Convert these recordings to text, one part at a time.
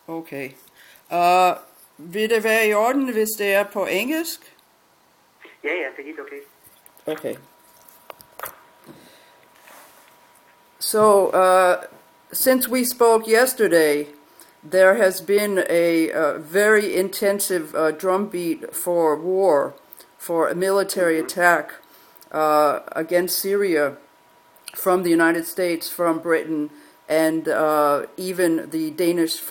Okay. Vil det være i orden, hvis det er på engelsk? Ja, det er helt okay. Okay. So, since we spoke yesterday, there has been a very intensive drumbeat for war, for a military attack against Syria from the United States, from Britain, and even the Danish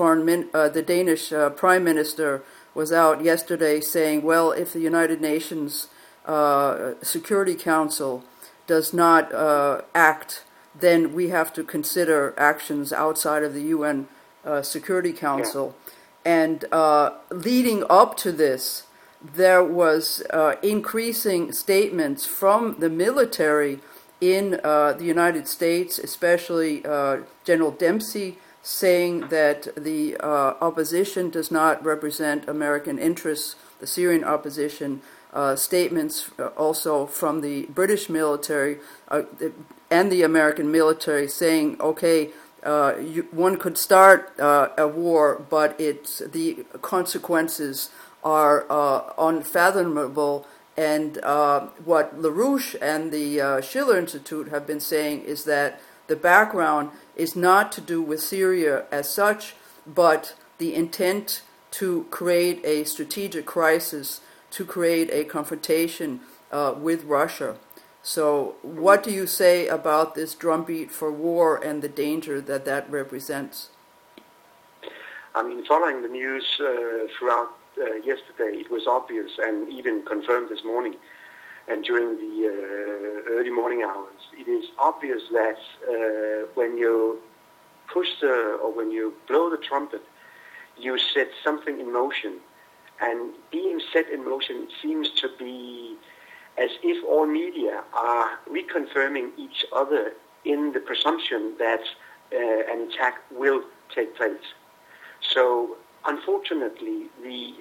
Prime Minister was out yesterday saying, well, if the United Nations Security Council does not act, then we have to consider actions outside of the UN Security Council. Yeah. And leading up to this, there was increasing statements from the military in the United States, especially General Dempsey, saying that the opposition does not represent American interests, the Syrian opposition. Statements also from the British military and the American military saying, okay, one could start a war, but the consequences are unfathomable. And what LaRouche and the Schiller Institute have been saying is that the background is not to do with Syria as such, but the intent to create a strategic crisis, to create a confrontation with Russia. So what do you say about this drumbeat for war and the danger that that represents? I mean, following the news throughout yesterday, it was obvious and even confirmed this morning and during the early morning hours. It is obvious that when you push or when you blow the trumpet, you set something in motion. And being set in motion, it seems to be as if all media are reconfirming each other in the presumption that an attack will take place. So, unfortunately, the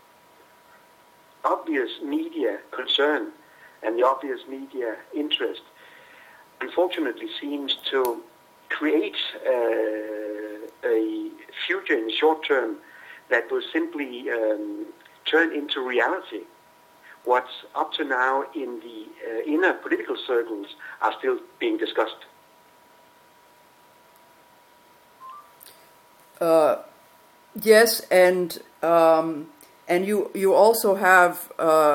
obvious media concern and the obvious media interest, unfortunately, seems to create a future in the short term that will simply turn into reality. What's up to now in the inner political circles are still being discussed. Yes, and you also have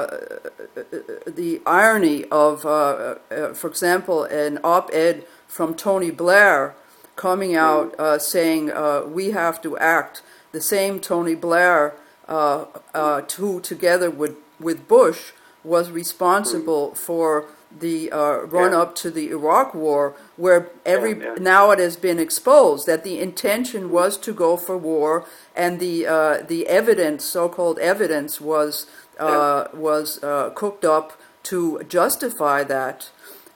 the irony of, for example, an op-ed from Tony Blair coming out saying we have to act. The same Tony Blair, who together with Bush was responsible for the run-up to the Iraq War, where now it has been exposed that the intention was to go for war, and the evidence, so-called evidence, was cooked up to justify that.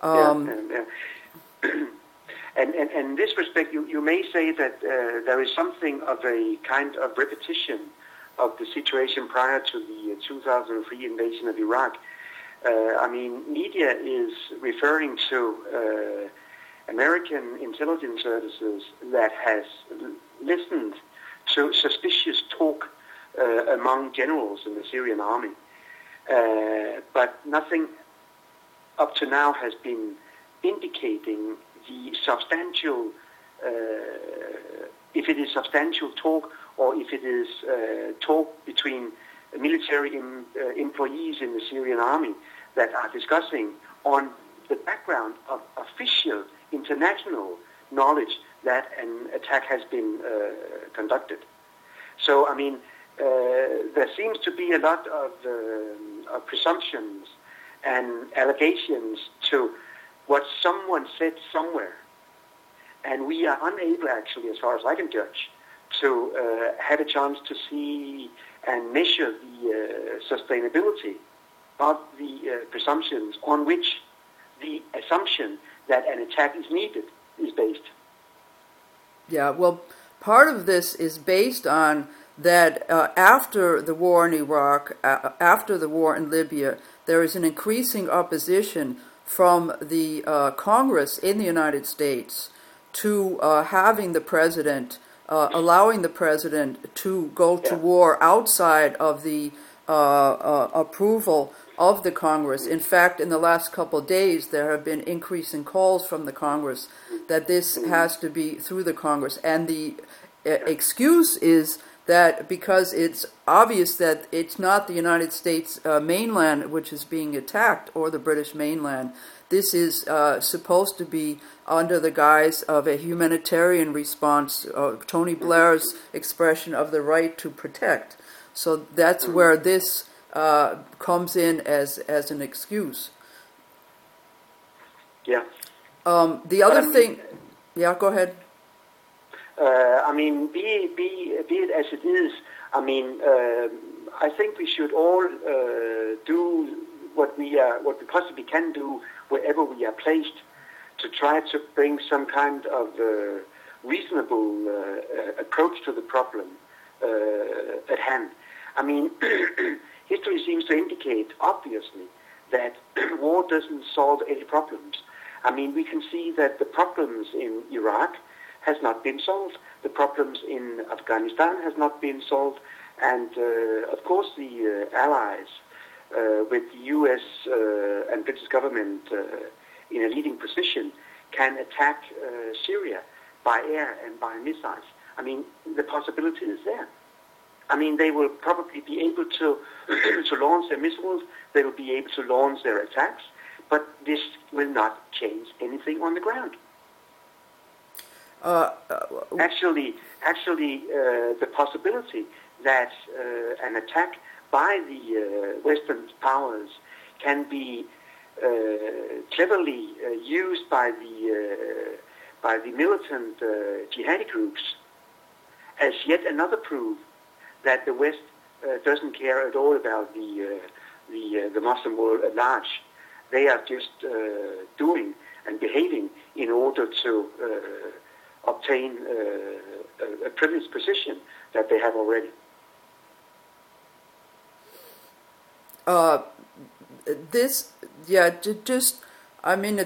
And in this respect, you may say that there is something of a kind of repetition of the situation prior to the 2003 invasion of Iraq. I mean, media is referring to American intelligence services that has listened to suspicious talk among generals in the Syrian army. But nothing up to now has been indicating the substantial, if it is substantial talk or if it is talk between military employees in the Syrian army that are discussing on the background of official international knowledge that an attack has been conducted. So, I mean, there seems to be a lot of presumptions and allegations to what someone said somewhere. And we are unable, actually, as far as I can judge, to have a chance to see and measure the sustainability of the presumptions on which the assumption that an attack is needed is based. Yeah, well, part of this is based on that after the war in Iraq, after the war in Libya, there is an increasing opposition from the Congress in the United States to having the president allowing the president to go to war outside of the approval of the Congress. In fact, in the last couple of days, there have been increasing calls from the Congress that this has to be through the Congress. And the excuse is that because it's obvious that it's not the United States mainland which is being attacked, or the British mainland. This is supposed to be under the guise of a humanitarian response, Tony Blair's expression of the right to protect. So that's where this comes in as an excuse. Yeah. The other thing... Yeah, go ahead. I mean, be it as it is, I mean, I think we should all do what we possibly can do wherever we are placed to try to bring some kind of reasonable approach to the problem at hand. I mean, history seems to indicate, obviously, that war doesn't solve any problems. I mean, we can see that the problems in Iraq has not been solved. The problems in Afghanistan has not been solved. And, of course, the allies with the U.S. And British government in a leading position can attack Syria by air and by missiles. I mean, the possibility is there. I mean, they will probably be able to launch their missiles. They will be able to launch their attacks. But this will not change anything on the ground. Actually, the possibility that an attack by the Western powers can be cleverly used by the militant jihadi groups as yet another proof that the West doesn't care at all about the Muslim world at large. They are just doing and behaving in order to obtain a privileged position that they have already. I mean,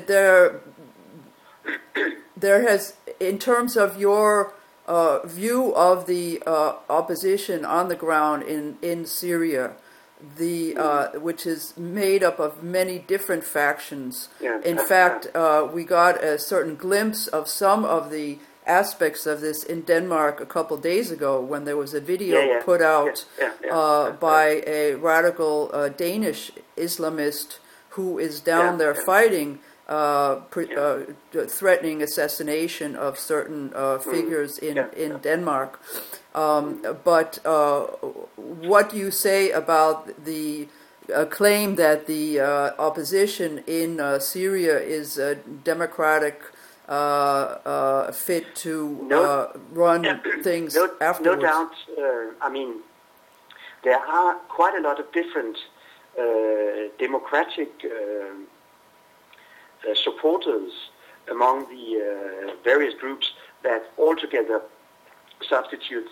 there has, in terms of your view of the opposition on the ground in Syria, which is made up of many different factions. Yeah. In fact, we got a certain glimpse of some of the aspects of this in Denmark a couple days ago when there was a video put out by a radical Danish Islamist who is down there fighting, threatening assassination of certain figures in Denmark. But what do you say about the claim that the opposition in Syria is democratic, fit to run things afterwards? No doubt. I mean, there are quite a lot of different democratic supporters among the various groups that altogether constitutes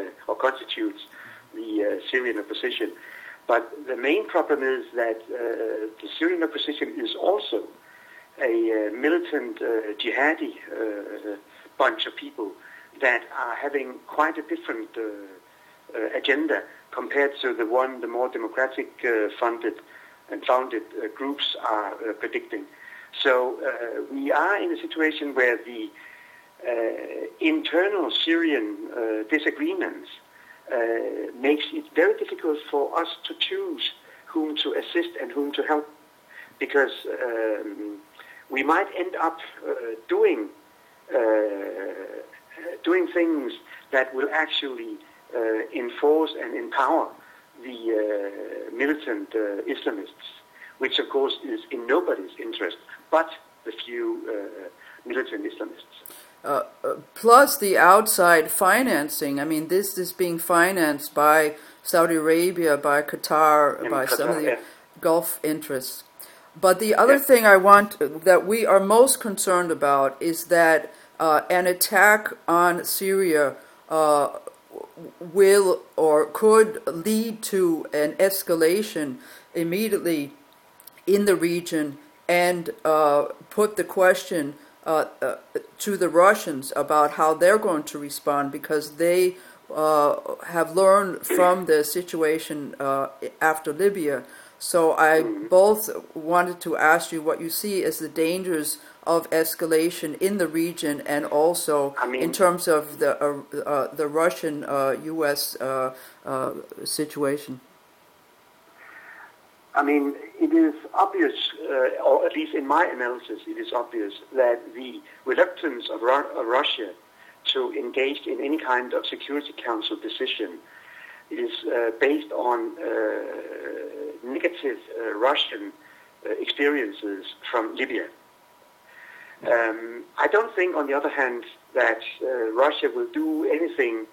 the Syrian opposition. But the main problem is that the Syrian opposition is also a militant jihadi bunch of people that are having quite a different agenda compared to the more democratic funded and founded groups are predicting. So we are in a situation where the internal Syrian disagreements makes it very difficult for us to choose whom to assist and whom to help, because we might end up doing things that will actually enforce and empower the militant Islamists, which of course is in nobody's interest but the few militant Islamists. Plus the outside financing. I mean, this is being financed by Saudi Arabia, by Qatar, by some of the Gulf interests. But the other thing that we are most concerned about is that an attack on Syria will or could lead to an escalation immediately in the region and put the question to the Russians about how they're going to respond, because they have learned from the situation after Libya. So I both wanted to ask you what you see as the dangers of escalation in the region, and also in terms of the Russian-U.S. situation. I mean, it is obvious, or at least in my analysis, it is obvious that the reluctance of Russia to engage in any kind of Security Council decision is based on negative Russian experiences from Libya. I don't think, on the other hand, that Russia will do anything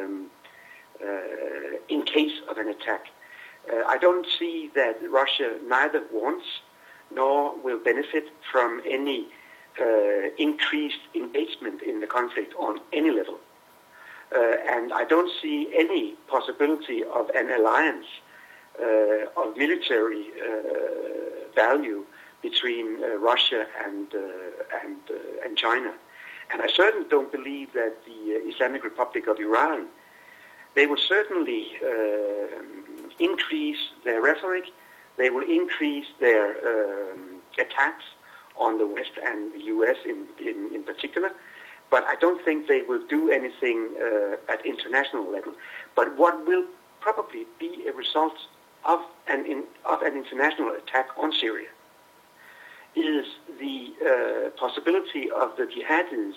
in case of an attack. I don't see that Russia neither wants nor will benefit from any increased engagement in the conflict on any level. And I don't see any possibility of an alliance of military value between Russia and China. And I certainly don't believe that the Islamic Republic of Iran, they will certainly increase their rhetoric, they will increase their attacks on the West and the U.S. in particular, but I don't think they will do anything at international level. But what will probably be a result of an international attack on Syria is the possibility of the jihadis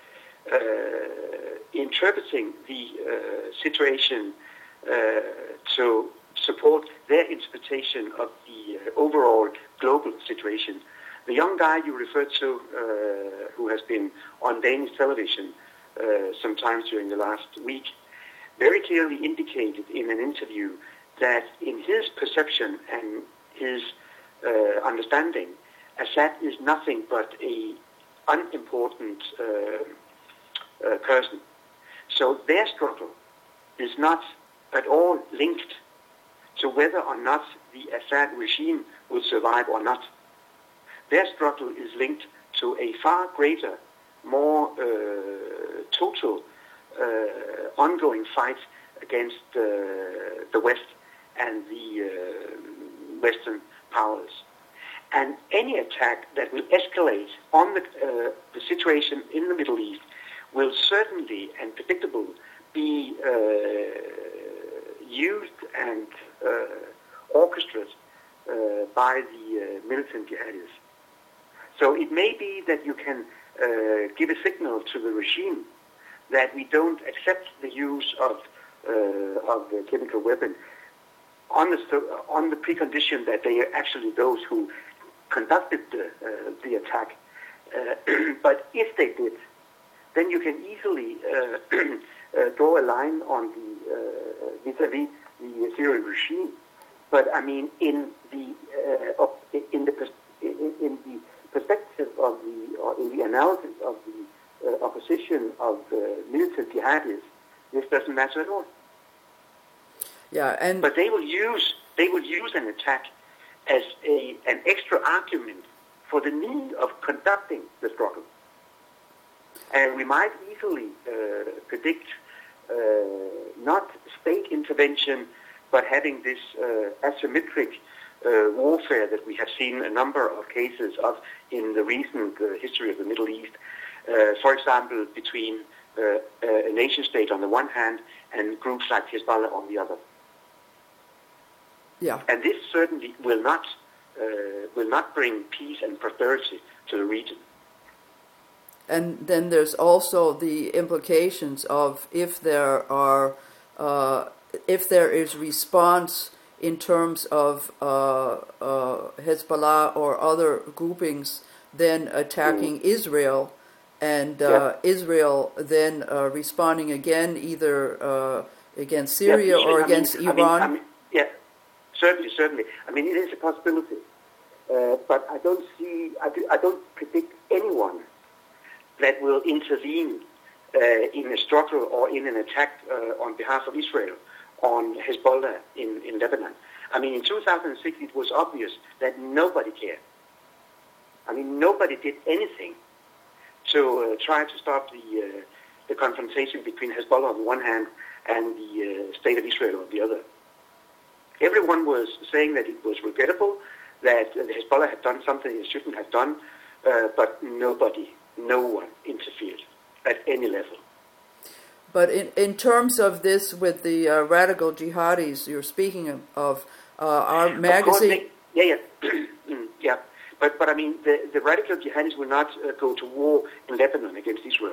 interpreting the situation to support their interpretation of the overall global situation. The young guy you referred to, who has been on Danish television sometimes during the last week, very clearly indicated in an interview that in his perception and his understanding, Assad is nothing but an unimportant person. So their struggle is not at all linked to whether or not the Assad regime will survive or not. Their struggle is linked to a far greater, more total, ongoing fight against the West and the Western powers. And any attack that will escalate on the situation in the Middle East will certainly and predictable be used and orchestrated by the militant jihadis. So it may be that you can give a signal to the regime that we don't accept the use of the chemical weapon on the precondition that they are actually those who conducted the attack. But if they did, then you can easily draw a line on the vis-a-vis the Syrian regime. But I mean, in the perspective of in the analysis of the opposition of militant jihadis, this doesn't matter at all. Yeah, but they will use an attack as an extra argument for the need of conducting the struggle. And we might easily predict not state intervention, but having this asymmetric warfare that we have seen a number of cases of in the recent history of the Middle East. For example, between a nation state on the one hand and groups like Hezbollah on the other. Yeah. And this certainly will not bring peace and prosperity to the region. And then there's also the implications of if there is response in terms of Hezbollah or other groupings then attacking Israel, and Israel then responding again either against Syria or against Iran. Certainly. I mean, it is a possibility, but I don't predict anyone that will intervene in a struggle or in an attack on behalf of Israel on Hezbollah in Lebanon. I mean, in 2006, it was obvious that nobody cared. I mean, nobody did anything to try to stop the confrontation between Hezbollah on the one hand and the State of Israel on the other. Everyone was saying that it was regrettable, that Hezbollah had done something it shouldn't have done, but no one interfered at any level. But in terms of this with the radical jihadis you're speaking of, our magazine... Yeah. But I mean, the radical jihadis will not go to war in Lebanon against Israel.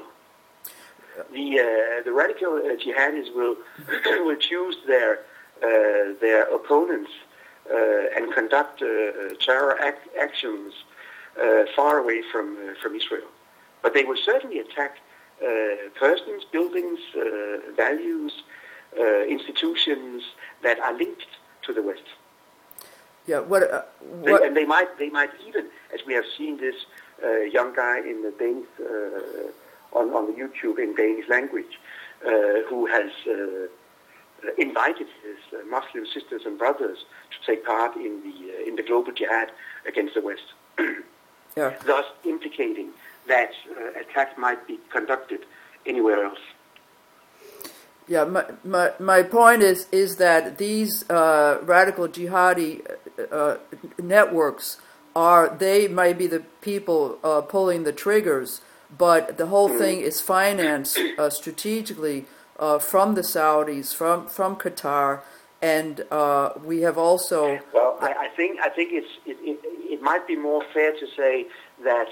The radical jihadis will choose their opponents and conduct terror actions far away from Israel. But they will certainly attack persons, buildings, values, institutions that are linked to the West. Yeah. And they might even, as we have seen this young guy in the Danish on the YouTube in Danish language, who has invited his Muslim sisters and brothers to take part in the global jihad against the West, thus implicating that attacks might be conducted anywhere else. Yeah, my point is that these radical jihadi networks they might be the people pulling the triggers, but the whole thing is financed strategically from the Saudis, from Qatar, and we have also. Well, I think it might be more fair to say that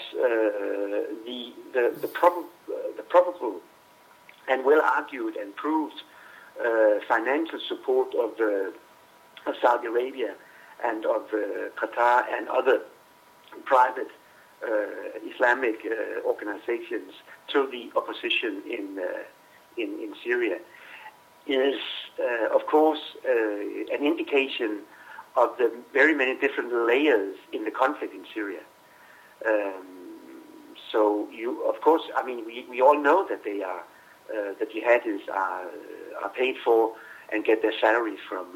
the probable and well argued and proved financial support of Saudi Arabia and of Qatar and other private Islamic organizations to the opposition in Syria is, of course, an indication of the very many different layers in the conflict in Syria. So of course, I mean, we all know that they are. The jihadis are paid for and get their salaries from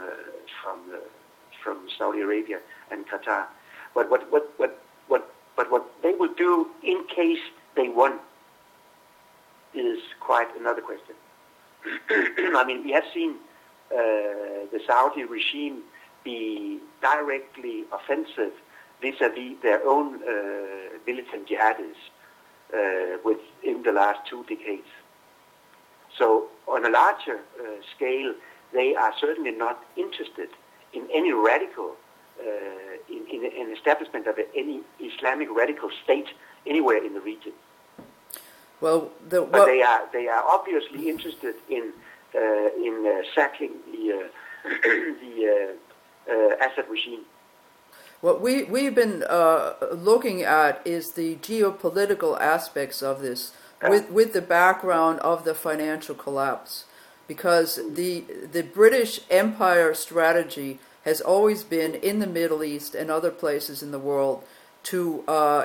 Saudi Arabia and Qatar. But what they will do in case they won is quite another question. I mean, we have seen the Saudi regime be directly offensive vis-à-vis their own militant jihadis within the last 2 decades. So on a larger scale, they are certainly not interested in any radical, in an establishment of any Islamic radical state anywhere in the region. Well, but they are obviously interested in sacking the Assad regime. What we've been looking at is the geopolitical aspects of this. With the background of the financial collapse, because the British Empire strategy has always been in the Middle East and other places in the world to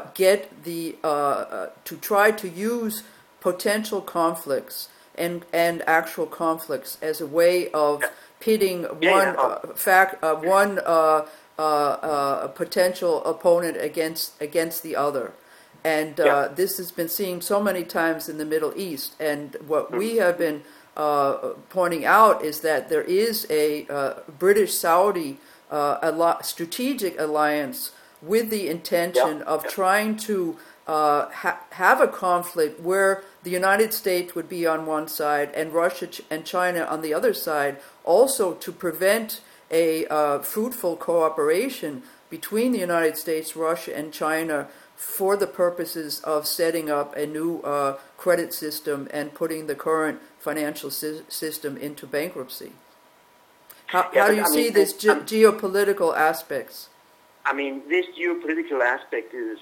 to try to use potential conflicts and actual conflicts as a way of pitting one potential opponent against the other. And this has been seen so many times in the Middle East. And what we have been pointing out is that there is a British-Saudi strategic alliance with the intention of trying to have a conflict where the United States would be on one side and Russia and China on the other side, also to prevent a fruitful cooperation between the United States, Russia, and China for the purposes of setting up a new credit system and putting the current financial system into bankruptcy. How do you see these geopolitical aspects? I mean, this geopolitical aspect is,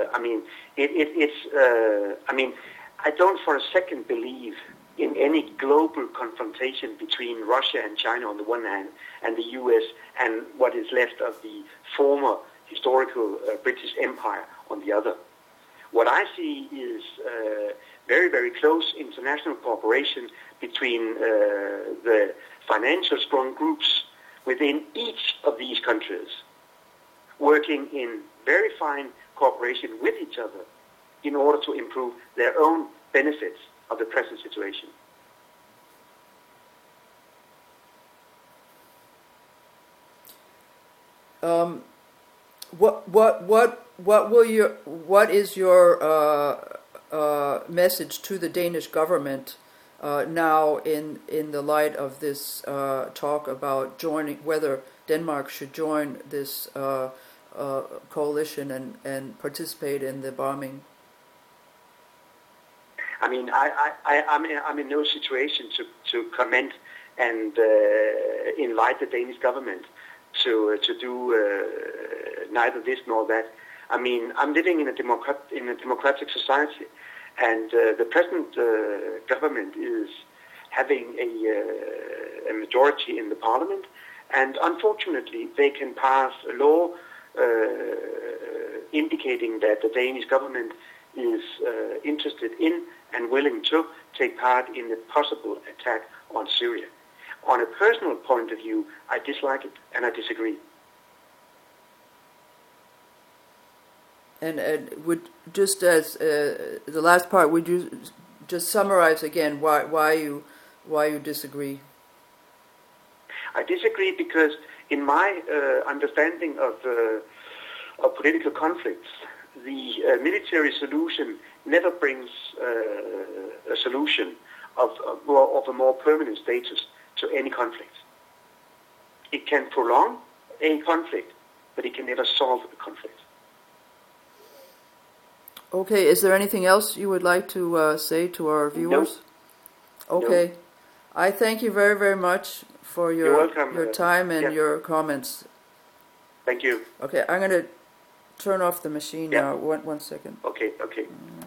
I don't for a second believe in any global confrontation between Russia and China on the one hand and the U.S. and what is left of the former historical British Empire on the other. What I see is very, very close international cooperation between the financial strong groups within each of these countries, working in very fine cooperation with each other in order to improve their own benefits of the present situation. What is your message to the Danish government now in the light of this talk about whether Denmark should join this coalition and participate in the bombing? I mean, I'm in no situation to comment and invite the Danish government to do neither this nor that. I mean, I'm living in a democratic society, and the present government is having a majority in the parliament, and unfortunately they can pass a law indicating that the Danish government is interested in and willing to take part in the possible attack on Syria. On a personal point of view, I dislike it and I disagree. And would just as the last part, would you just summarize again why you disagree? I disagree because, in my understanding of political conflicts, the military solution never brings a solution of a more permanent status to any conflict. It can prolong a conflict, but it can never solve a conflict. Okay, is there anything else you would like to say to our viewers? No. Okay. No. I thank you very, very much for your time and your comments. Thank you. Okay, I'm going to turn off the machine now. One second. Okay.